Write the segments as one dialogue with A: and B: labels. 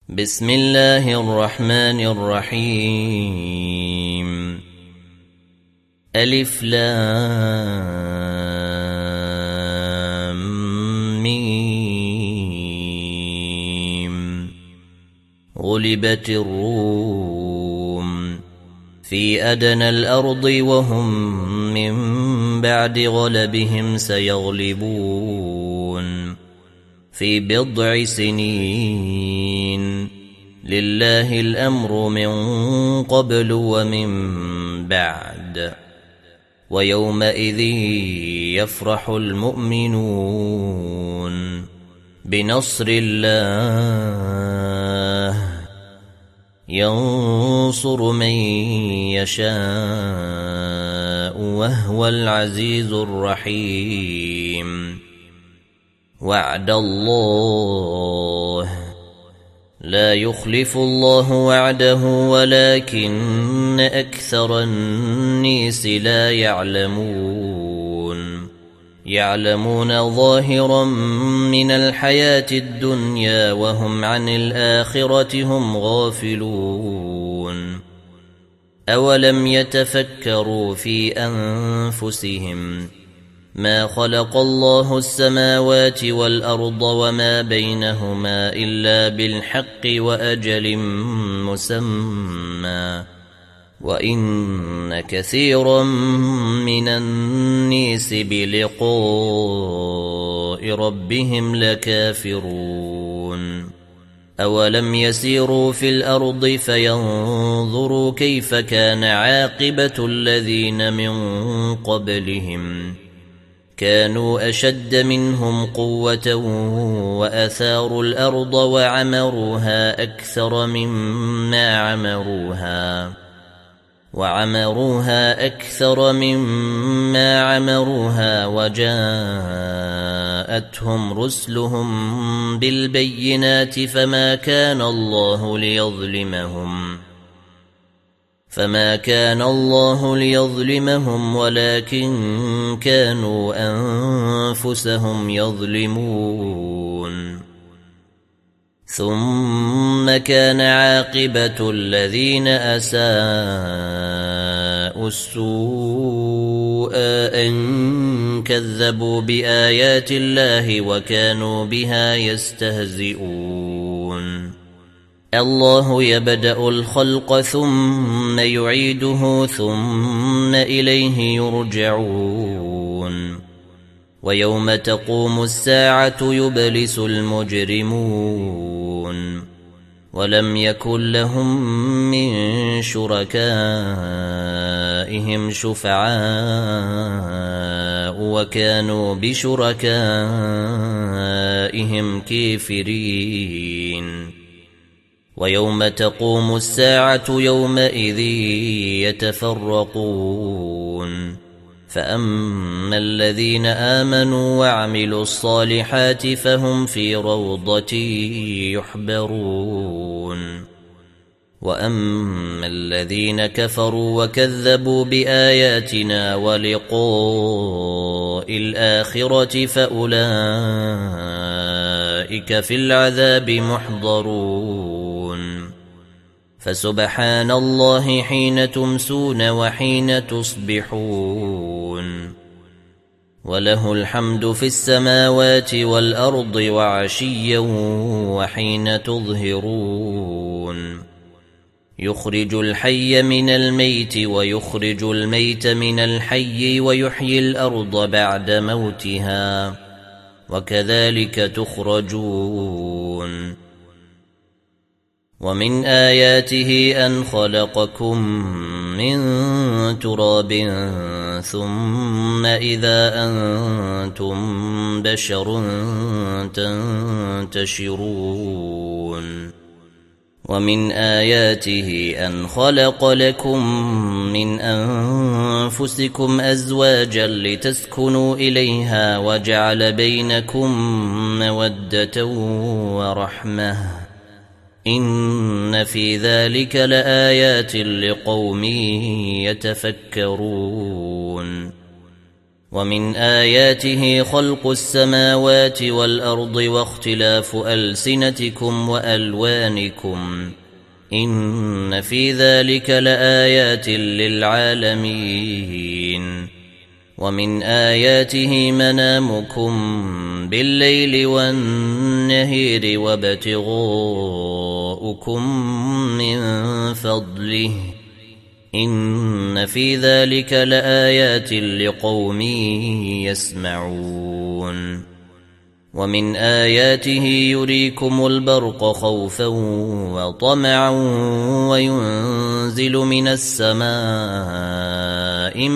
A: بسم الله الرحمن الرحيم. ألف لام ميم. غلبت الروم في أدنى الأرض وهم من بعد غلبهم سيغلبون في بضع سنين. لله الأمر من قبل ومن بعد ويومئذ يفرح المؤمنون بنصر الله ينصر من يشاء وهو العزيز الرحيم. وعد الله لا يخلف الله وعده ولكن أكثر الناس لا يعلمون ظاهرا من الحياة الدنيا وهم عن الآخرة هم غافلون. أولم يتفكروا في أنفسهم ما خلق الله السماوات والأرض وما بينهما إلا بالحق وأجل مسمى وإن كثيرا من الناس بلقاء ربهم لكافرون. أولم يسيروا في الأرض فينظروا كيف كان عاقبة الذين من قبلهم كانوا أشد منهم قوة وأثاروا الأرض وعمروها أكثر مما عمروها وجاءتهم رسلهم بالبينات فما كان الله ليظلمهم ولكن كانوا أنفسهم يظلمون. ثم كان عاقبة الذين أساءوا السوء أن كذبوا بآيات الله وكانوا بها يستهزئون. الله يبدأ الخلق ثم يعيده ثم إليه يرجعون. ويوم تقوم الساعة يبلس المجرمون ولم يكن لهم من شركائهم شفعاء وكانوا بشركائهم كافرين. ويوم تقوم الساعة يومئذ يتفرقون فأما الذين آمنوا وعملوا الصالحات فهم في روضة يحبرون. وأما الذين كفروا وكذبوا بآياتنا ولقاء الآخرة فأولئك في العذاب محضرون. فسبحان الله حين تمسون وحين تصبحون وله الحمد في السماوات والأرض وعشيا وحين تظهرون. يخرج الحي من الميت ويخرج الميت من الحي ويحيي الأرض بعد موتها وكذلك تخرجون. ومن آياته أن خلقكم من تراب ثم إذا أنتم بشر تنتشرون. ومن آياته أن خلق لكم من أنفسكم أزواجا لتسكنوا إليها وجعل بينكم مودة ورحمة إن في ذلك لآيات لقوم يتفكرون. ومن آياته خلق السماوات والأرض واختلاف ألسنتكم وألوانكم إن في ذلك لآيات للعالمين ومن آياته منامكم بالليل والنهير وابتغاؤكم من فضله إن في ذلك لآيات لقوم يسمعون ومن آياته يريكم البرق خوفا وطمعا وينزل من السماء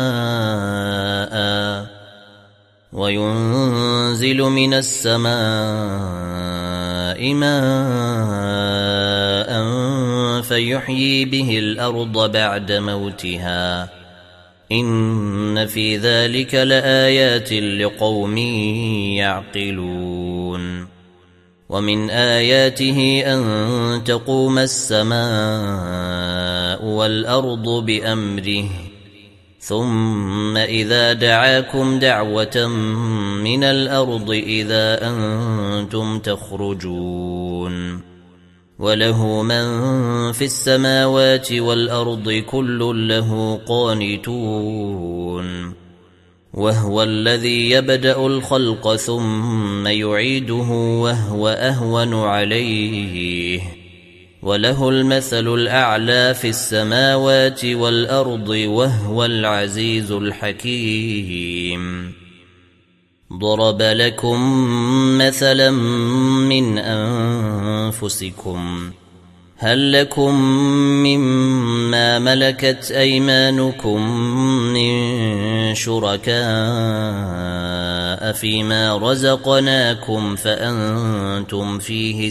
A: ماء فيحيي به الأرض بعد موتها إن في ذلك لآيات لقوم يعقلون ومن آياته أن تقوم السماء والأرض بأمره ثم إذا دعاكم دعوة من الأرض إذا أنتم تخرجون وله من في السماوات والأرض كل له قانتون وهو الذي يبدأ الخلق ثم يعيده وهو أهون عليه وله المثل الأعلى في السماوات والأرض وهو العزيز الحكيم ضرب لكم مثلا من أنفسكم هل لكم مما ملكت أيمانكم من شركاء فيما رزقناكم فأنتم فيه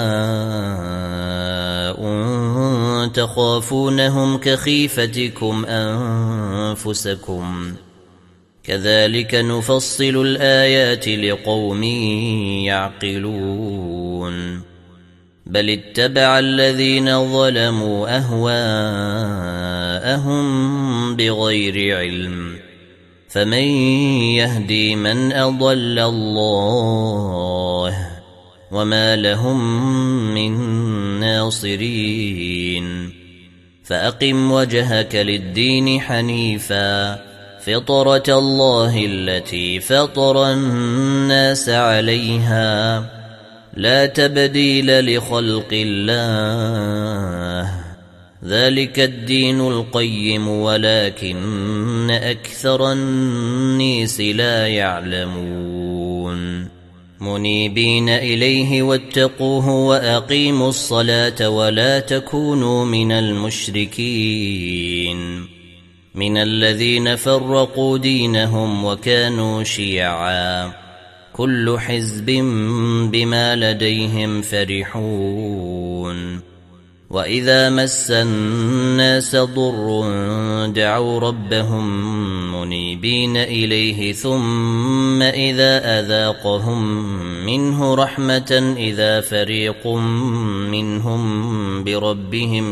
A: سواء تخافونهم كخيفتكم أنفسكم كذلك نفصل الآيات لقوم يعقلون بل اتبع الذين ظلموا أهواءهم بغير علم فمن يهدي من أضل الله وما لهم من ناصرين فأقم وجهك للدين حنيفا فطرة الله التي فطر الناس عليها لا تبديل لخلق الله ذلك الدين القيم ولكن أكثر الناس لا يعلمون منيبين إليه واتقوه وأقيموا الصلاة ولا تكونوا من المشركين من الذين فرقوا دينهم وكانوا شيعا كل حزب بما لديهم فرحون وإذا مس الناس ضر دعوا ربهم منيبين إليه ثم إذا أذاقهم منه رحمة إذا فريق منهم بربهم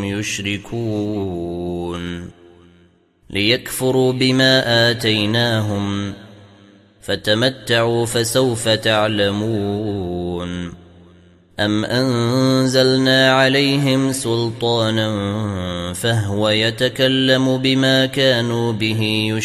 A: يشركون ليكفروا بما آتيناهم فتمتعوا فسوف تعلمون أم أنزلنا عليهم سلطانا فهو يتكلم بما كانوا به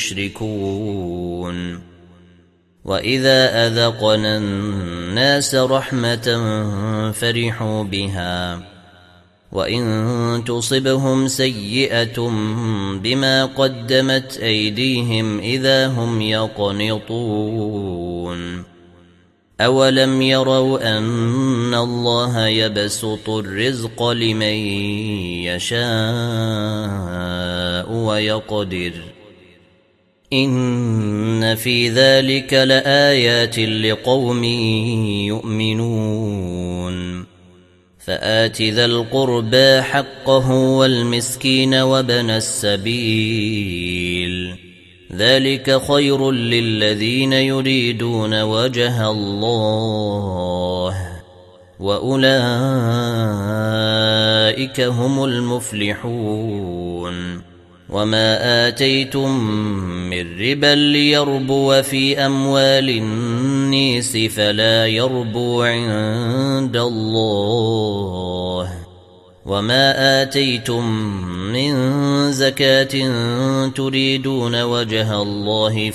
A: يشركون وإذا أذقنا الناس رحمة فرحوا بها وإن تصبهم سيئة بما قدمت أيديهم إذا هم يقنطون أولم يروا أن الله يبسط الرزق لمن يشاء ويقدر إن في ذلك لآيات لقوم يؤمنون فآت ذا القربى حقه والمسكين وابن السبيل ذلك خير للذين يريدون وجه الله وأولئك هم المفلحون وما آتيتم من ربا ليربو في أموال الناس فلا يربو عند الله، وما آتيتم من زكاة تريدون وجه الله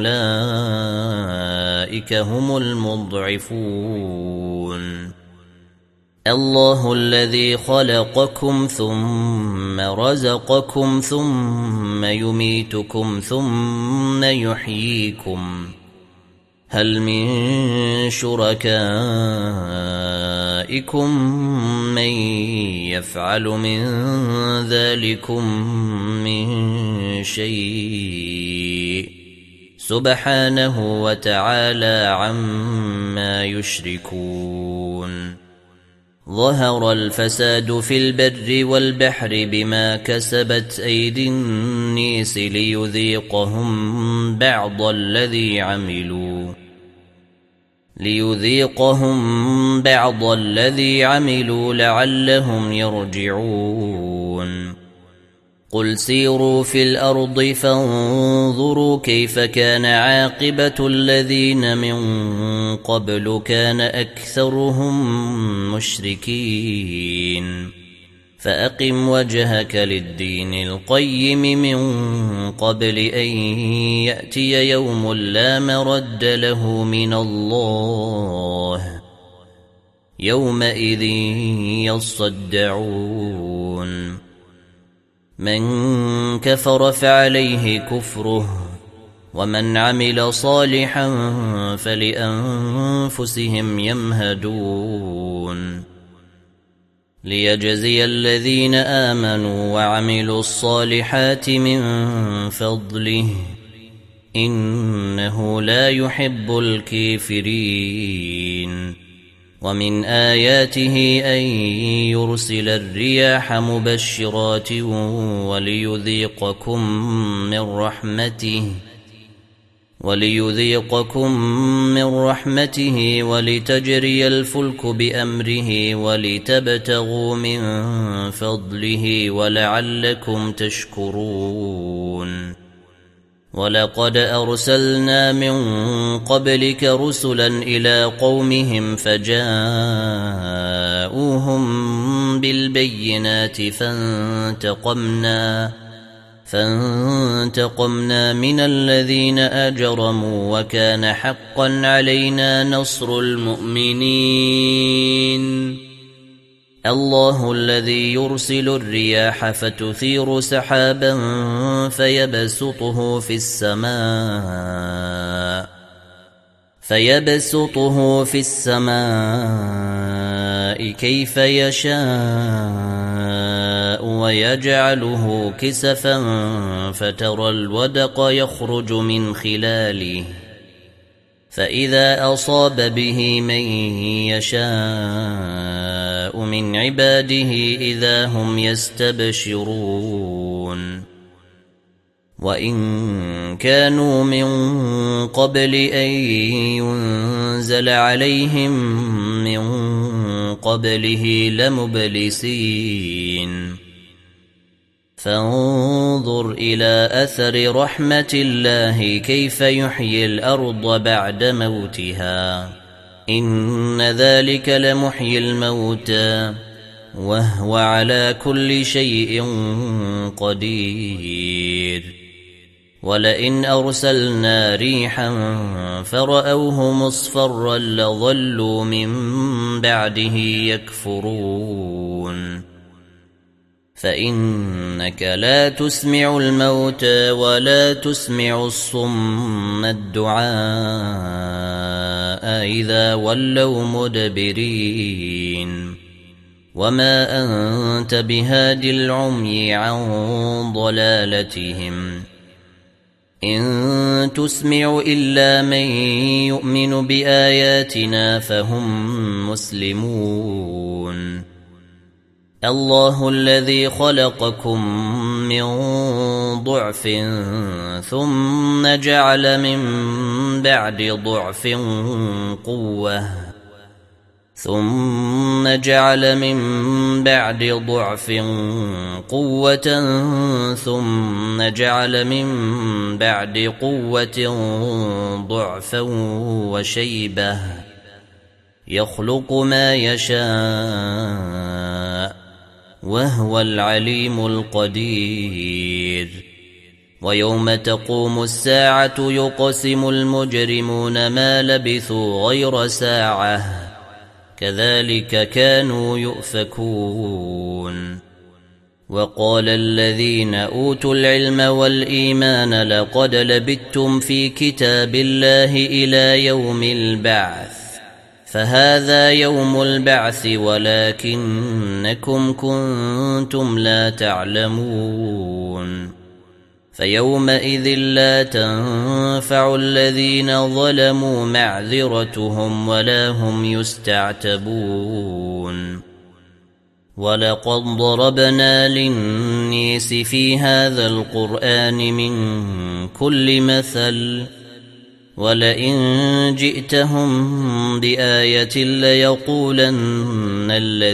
A: فأولئك هم المضعفون. الله الذي خلقكم ثم رزقكم ثم يميتكم ثم يحييكم، هل من شركائكم من يفعل من ذلكم من شيء سبحانه وتعالى عما يشركون. ظهر الفساد في البر والبحر بما كسبت أيدي الناس ليذيقهم بعض الذي عملوا لعلهم يرجعون. قل سيروا في الأرض فانظروا كيف كان عاقبة الذين من قبل كان أكثرهم مشركين، فأقم وجهك للدين القيم من قبل أن يأتي يوم لا مرد له من الله، يومئذ يصدعون. من كفر فعليه كفره، ومن عمل صالحا فلأنفسهم يمهدون، ليجزي الذين آمنوا وعملوا الصالحات من فضله، إنه لا يحب الكافرين. ومن آياته أن يرسل الرياح مبشرات وليذيقكم من رحمته ولتجري الفلك بأمره ولتبتغوا من فضله ولعلكم تشكرون. ولقد أرسلنا من قبلك رسلا إلى قومهم فجاءوهم بالبينات فانتقمنا من الذين أجرموا وكان حقا علينا نصر المؤمنين. الله الذي يرسل الرياح فتثير سحابا فيبسطه في السماء كيف يشاء ويجعله كسفا فترى الودق يخرج من خلاله، فإذا أصاب به من يشاء من عباده إذا هم يستبشرون. وإن كانوا من قبل أن ينزل عليهم من قبله لمبلسين. فانظر إلى أثر رحمة الله كيف يحيي الأرض بعد موتها، إن ذلك لمحيي الموتى وهو على كل شيء قدير. ولئن أرسلنا ريحا فرأوه مصفرا لظلوا من بعده يكفرون. فإنك لا تسمع الموتى ولا تسمع الصم الدعاء إذا ولوا مدبرين، وما أنت بهاد العمي عن ضلالتهم، إن تسمع إلا من يؤمن بآياتنا فهم مسلمون. الله الذي خلقكم من ضعف ثم جعل من بعد ضعف قوة ثم ثم جعل من بعد ضعف قوة ثم جعل من بعد قوة ضعفا وشيبة يخلق ما يشاء وهو العليم القدير. ويوم تقوم الساعة يقسم المجرمون ما لبثوا غير ساعة كذلك كانوا يؤفكون. وقال الذين أوتوا العلم والإيمان لقد لبثتم في كتاب الله إلى يوم البعث فهذا يوم البعث ولكنكم كنتم لا تعلمون. فيومئذ لا تنفع الذين ظلموا معذرتهم ولا هم يستعتبون. ولقد ضربنا للناس في هذا القرآن من كل مثل ولئن جئتهم بآية ليقولن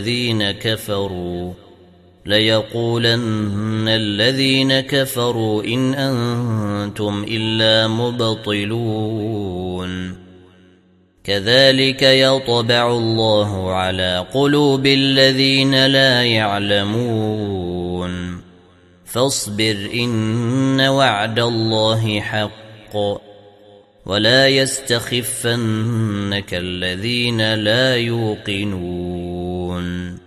A: الذين كفروا إن أنتم إلا مبطلون. كذلك يطبع الله على قلوب الذين لا يعلمون. فاصبر إن وعد الله حق ولا يستخفنك الذين لا يوقنون.